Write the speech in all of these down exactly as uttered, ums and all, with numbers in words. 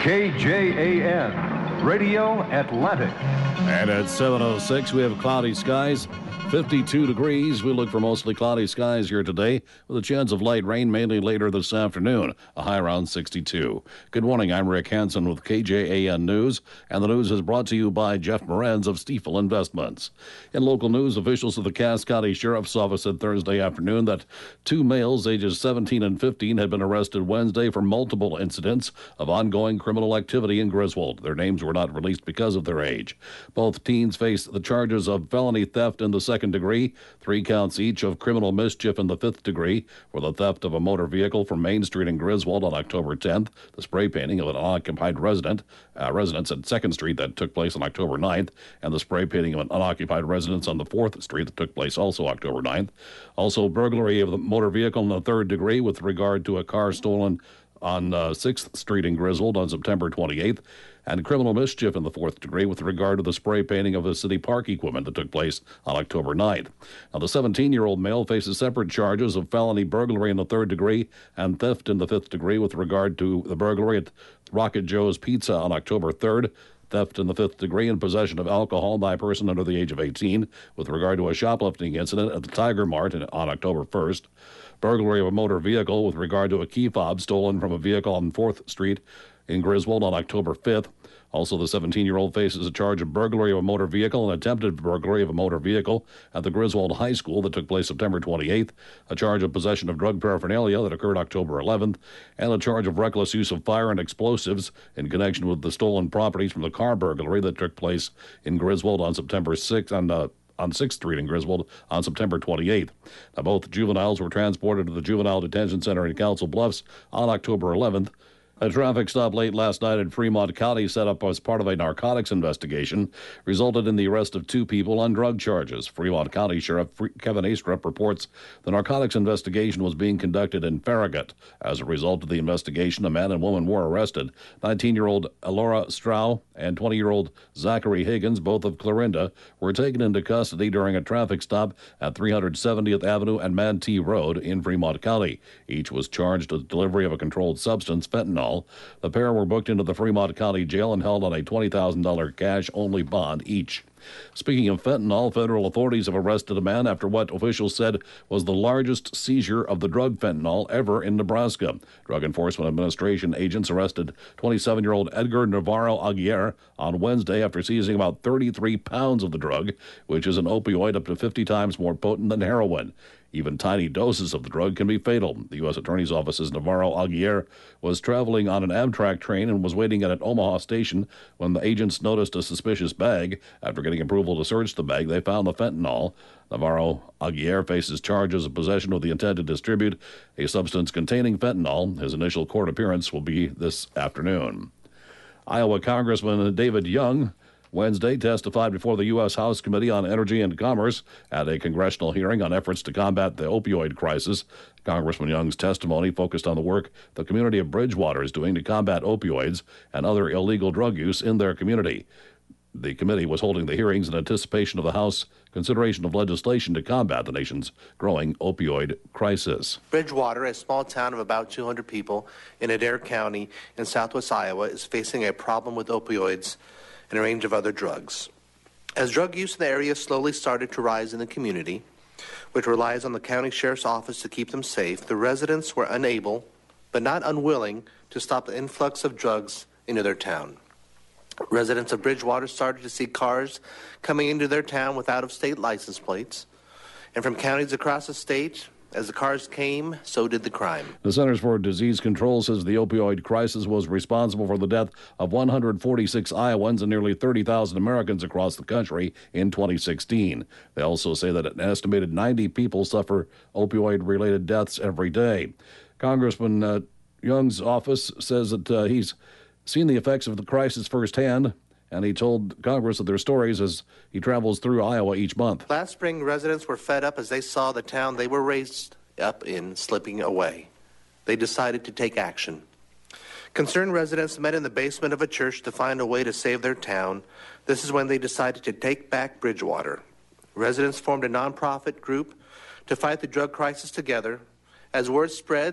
K J A N, Radio Atlantic. And at seven oh six, we have cloudy skies, fifty-two degrees. We look for mostly cloudy skies here today with a chance of light rain mainly later this afternoon, a high around sixty-two. Good morning, I'm Rick Hansen with K J A N News, and the news is brought to you by Jeff Morenz of Stiefel Investments. In local news, officials of the Cass County Sheriff's Office said Thursday afternoon that two males ages seventeen and fifteen had been arrested Wednesday for multiple incidents of ongoing criminal activity in Griswold. Their names were not released because of their age. Both teens face the charges of felony theft in the second degree, three counts each of criminal mischief in the fifth degree for the theft of a motor vehicle from Main Street in Griswold on October tenth, the spray painting of an unoccupied resident, uh, residence at second Street that took place on October ninth, and the spray painting of an unoccupied residence on the fourth Street that took place also October ninth. Also, burglary of the motor vehicle in the third degree with regard to a car stolen on uh, sixth Street in Griswold on September twenty-eighth, and criminal mischief in the fourth degree with regard to the spray painting of the city park equipment that took place on October ninth. Now, the seventeen-year-old male faces separate charges of felony burglary in the third degree and theft in the fifth degree with regard to the burglary at Rocket Joe's Pizza on October third, theft in the fifth degree, and possession of alcohol by a person under the age of eighteen with regard to a shoplifting incident at the Tiger Mart on October first, burglary of a motor vehicle with regard to a key fob stolen from a vehicle on fourth Street in Griswold on October fifth. Also, the seventeen-year-old faces a charge of burglary of a motor vehicle and attempted burglary of a motor vehicle at the Griswold High School that took place September twenty-eighth, a charge of possession of drug paraphernalia that occurred October eleventh, and a charge of reckless use of fire and explosives in connection with the stolen properties from the car burglary that took place in Griswold on September sixth on uh, on sixth Street in Griswold on September twenty-eighth. Now, both juveniles were transported to the Juvenile Detention Center in Council Bluffs on October eleventh. A traffic stop late last night in Fremont County, set up as part of a narcotics investigation, resulted in the arrest of two people on drug charges. Fremont County Sheriff Kevin Astrup reports the narcotics investigation was being conducted in Farragut. As a result of the investigation, a man and woman were arrested. nineteen-year-old Elora Strau and twenty-year-old Zachary Higgins, both of Clarinda, were taken into custody during a traffic stop at three hundred seventieth Avenue and Mantee Road in Fremont County. Each was charged with delivery of a controlled substance, fentanyl. The pair were booked into the Fremont County Jail and held on a twenty thousand dollars cash-only bond each. Speaking of fentanyl, federal authorities have arrested a man after what officials said was the largest seizure of the drug fentanyl ever in Nebraska. Drug Enforcement Administration agents arrested twenty-seven-year-old Edgar Navarro Aguirre on Wednesday after seizing about thirty-three pounds of the drug, which is an opioid up to fifty times more potent than heroin. Even tiny doses of the drug can be fatal. The U S Attorney's Office's Navarro Aguirre was traveling on an Amtrak train and was waiting at an Omaha station when the agents noticed a suspicious bag. After getting approval to search the bag, they found the fentanyl. Navarro Aguirre faces charges of possession with the intent to distribute a substance containing fentanyl. His initial court appearance will be this afternoon. Iowa Congressman David Young Wednesday testified before the U S House Committee on Energy and Commerce at a congressional hearing on efforts to combat the opioid crisis. Congressman Young's testimony focused on the work the community of Bridgewater is doing to combat opioids and other illegal drug use in their community. The committee was holding the hearings in anticipation of the House consideration of legislation to combat the nation's growing opioid crisis. Bridgewater, a small town of about two hundred people in Adair County in southwest Iowa, is facing a problem with opioids and a range of other drugs. As drug use in the area slowly started to rise in the community, which relies on the county sheriff's office to keep them safe, the residents were unable, but not unwilling, to stop the influx of drugs into their town. Residents of Bridgewater started to see cars coming into their town with out-of-state license plates, and from counties across the state. As the cars came, so did the crime. The Centers for Disease Control says the opioid crisis was responsible for the death of one hundred forty-six Iowans and nearly thirty thousand Americans across the country in twenty sixteen. They also say that an estimated ninety people suffer opioid-related deaths every day. Congressman uh, Young's office says that uh, he's seen the effects of the crisis firsthand, and he told Congress of their stories as he travels through Iowa each month. Last spring, residents were fed up as they saw the town they were raised up in slipping away. They decided to take action. Concerned residents met in the basement of a church to find a way to save their town. This is when they decided to take back Bridgewater. Residents formed a nonprofit group to fight the drug crisis together. As word spread,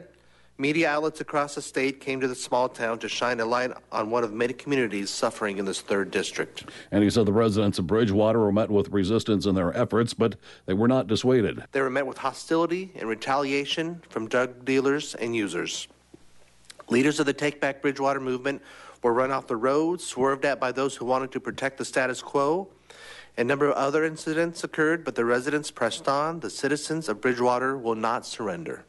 Media outlets across the state came to the small town to shine a light on one of many communities suffering in this third district. And he said the residents of Bridgewater were met with resistance in their efforts, but they were not dissuaded. They were met with hostility and retaliation from drug dealers and users. Leaders of the Take Back Bridgewater movement were run off the road, swerved at by those who wanted to protect the status quo. A number of other incidents occurred, but the residents pressed on. The citizens of Bridgewater will not surrender.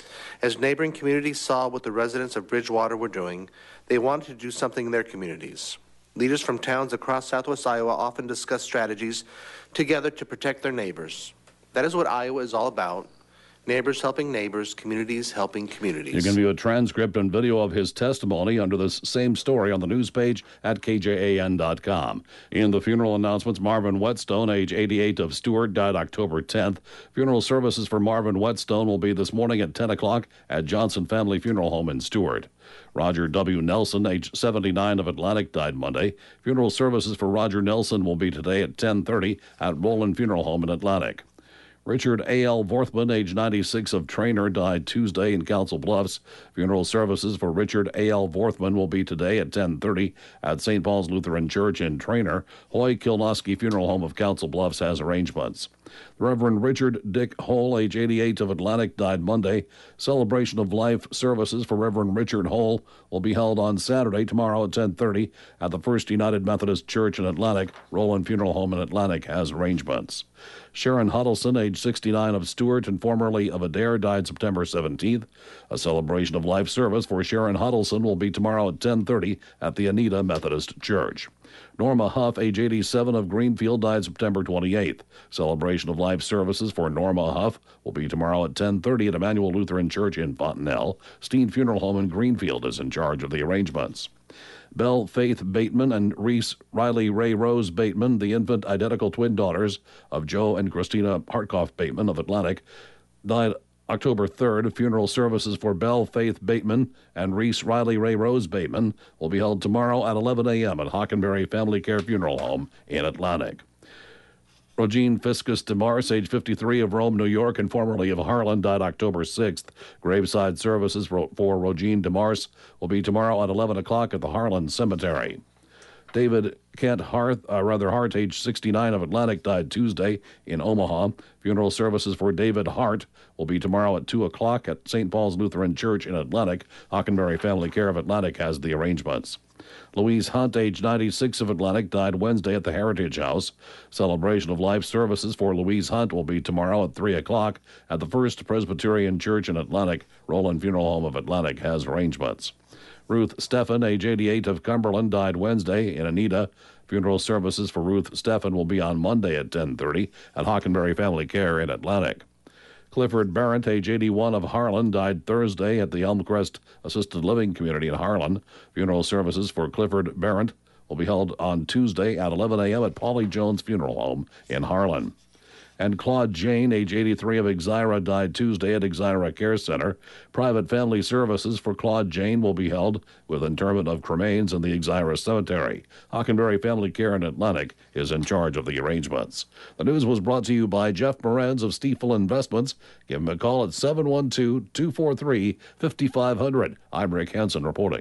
As neighboring communities saw what the residents of Bridgewater were doing, they wanted to do something in their communities. Leaders from towns across southwest Iowa often discuss strategies together to protect their neighbors. That is what Iowa is all about. Neighbors helping neighbors, communities helping communities. You can view a transcript and video of his testimony under this same story on the news page at K J A N dot com. In the funeral announcements, Marvin Whetstone, age eighty-eight, of Stuart, died October tenth. Funeral services for Marvin Whetstone will be this morning at ten o'clock at Johnson Family Funeral Home in Stuart. Roger W. Nelson, age seventy-nine, of Atlantic, died Monday. Funeral services for Roger Nelson will be today at ten thirty at Roland Funeral Home in Atlantic. Richard A L. Vorthman, age ninety-six, of Trainer, died Tuesday in Council Bluffs. Funeral services for Richard A L. Vorthman will be today at ten thirty at Saint Paul's Lutheran Church in Trainer. Hoy Kilnosky Funeral Home of Council Bluffs has arrangements. The Reverend Richard Dick Hole, age eighty-eight, of Atlantic, died Monday. Celebration of life services for Reverend Richard Hole will be held on Saturday, tomorrow at ten thirty at the First United Methodist Church in Atlantic. Roland Funeral Home in Atlantic has arrangements. Sharon Huddleston, age sixty-nine, of Stuart and formerly of Adair, died September seventeenth. A celebration of life service for Sharon Huddleston will be tomorrow at ten thirty at the Anita Methodist Church. Norma Huff, age eighty-seven, of Greenfield, died September twenty-eighth. Celebration of life services for Norma Huff will be tomorrow at ten thirty at Emmanuel Lutheran Church in Fontenelle. Steen Funeral Home in Greenfield is in charge of the arrangements. Belle Faith Bateman and Reese Riley Ray Rose Bateman, the infant identical twin daughters of Joe and Christina Hartkoff Bateman of Atlantic, died October third. Funeral services for Belle Faith Bateman and Reese Riley Ray Rose Bateman will be held tomorrow at eleven a.m. at Hockenberry Family Care Funeral Home in Atlantic. Rogine Fiscus DeMars, age fifty-three, of Rome, New York, and formerly of Harlan, died October sixth. Graveside services for, for Rogine DeMars will be tomorrow at eleven o'clock at the Harlan Cemetery. David Kent Hart, uh, rather Hart, age sixty-nine, of Atlantic, died Tuesday in Omaha. Funeral services for David Hart will be tomorrow at two o'clock at Saint Paul's Lutheran Church in Atlantic. Hockenberry Family Care of Atlantic has the arrangements. Louise Hunt, age ninety-six, of Atlantic, died Wednesday at the Heritage House. Celebration of life services for Louise Hunt will be tomorrow at three o'clock at the First Presbyterian Church in Atlantic. Roland Funeral Home of Atlantic has arrangements. Ruth Steffen, age eighty-eight, of Cumberland, died Wednesday in Anita. Funeral services for Ruth Steffen will be on Monday at ten thirty at Hockenberry Family Care in Atlantic. Clifford Barrett, age eighty-one, of Harlan, died Thursday at the Elmcrest Assisted Living Community in Harlan. Funeral services for Clifford Barrett will be held on Tuesday at eleven a.m. at Paulie Jones Funeral Home in Harlan. And Claude Jane, age eighty-three, of Exira, died Tuesday at Exira Care Center. Private family services for Claude Jane will be held with interment of cremains in the Exira Cemetery. Hockenberry Family Care in Atlantic is in charge of the arrangements. The news was brought to you by Jeff Moranz of Stiefel Investments. Give him a call at seven one two, two four three, five five zero zero. I'm Rick Hansen reporting.